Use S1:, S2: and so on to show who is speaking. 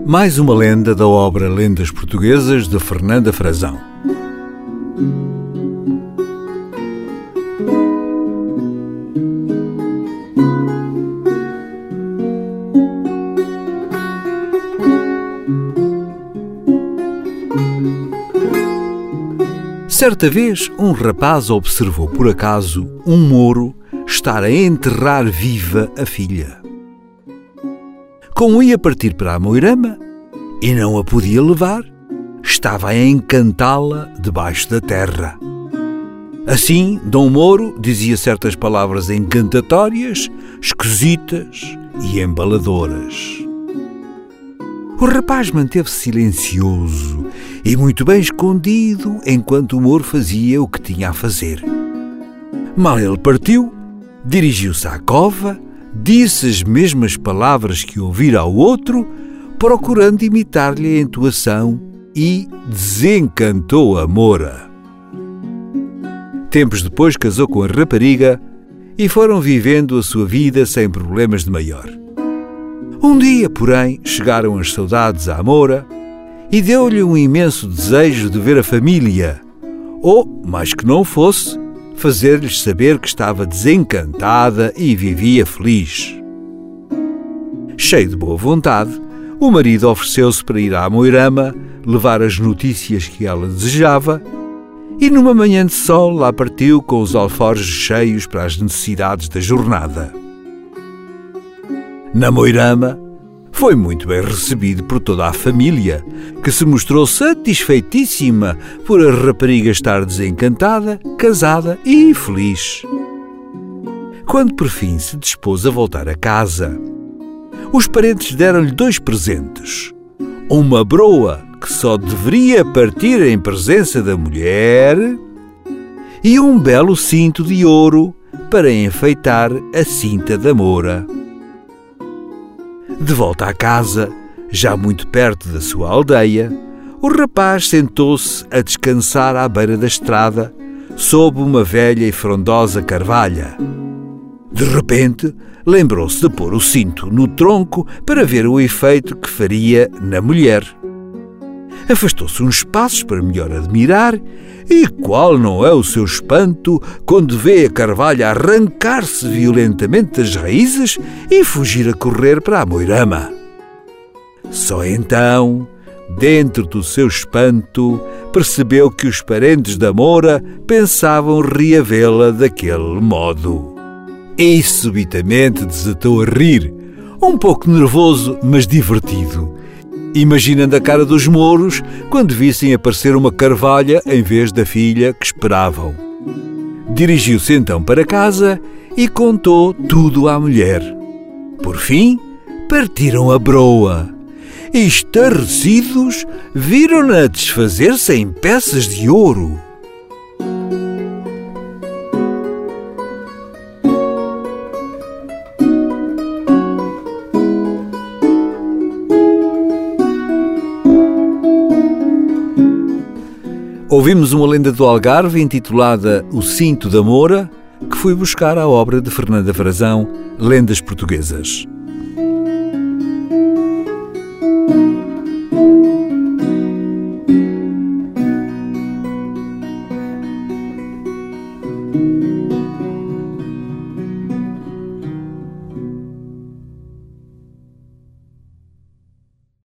S1: Mais uma lenda da obra Lendas Portuguesas de Fernanda Frazão. Certa vez, um rapaz observou por acaso um mouro estar a enterrar viva a filha. Como ia partir para a Moirama e não a podia levar, estava a encantá-la debaixo da terra. Assim, Dom Mouro dizia certas palavras encantatórias, esquisitas e embaladoras. O rapaz manteve-se silencioso e muito bem escondido enquanto o mouro fazia o que tinha a fazer. Mal ele partiu, dirigiu-se à cova, disse as mesmas palavras que ouvira ao outro, procurando imitar-lhe a entoação, e desencantou a moura. Tempos depois casou com a rapariga e foram vivendo a sua vida sem problemas de maior. Um dia, porém, chegaram as saudades à moura e deu-lhe um imenso desejo de ver a família, ou, mais que não fosse, fazer-lhes saber que estava desencantada e vivia feliz. Cheio de boa vontade, o marido ofereceu-se para ir à Moirama, levar as notícias que ela desejava, e numa manhã de sol lá partiu com os alforjes cheios para as necessidades da jornada. Na Moirama, foi muito bem recebido por toda a família, que se mostrou satisfeitíssima por a rapariga estar desencantada, casada e feliz. Quando por fim se dispôs a voltar a casa, os parentes deram-lhe 2 presentes: uma broa que só deveria partir em presença da mulher e um belo cinto de ouro para enfeitar a cinta da moura. De volta à casa, já muito perto da sua aldeia, o rapaz sentou-se a descansar à beira da estrada, sob uma velha e frondosa carvalha. De repente, lembrou-se de pôr o cinto no tronco para ver o efeito que faria na mulher. Afastou-se uns passos para melhor admirar, e qual não é o seu espanto quando vê a carvalha arrancar-se violentamente das raízes e fugir a correr para a Moirama. Só então, dentro do seu espanto, percebeu que os parentes da moura pensavam reavê-la daquele modo. E subitamente desatou a rir, um pouco nervoso, mas divertido, imaginando a cara dos mouros quando vissem aparecer uma carvalha em vez da filha que esperavam. Dirigiu-se então para casa e contou tudo à mulher. Por fim, partiram a broa e, estarrecidos, viram-na desfazer-se em peças de ouro. Ouvimos uma lenda do Algarve intitulada O Cinto da Moura, que fui buscar à obra de Fernanda Frazão, Lendas Portuguesas.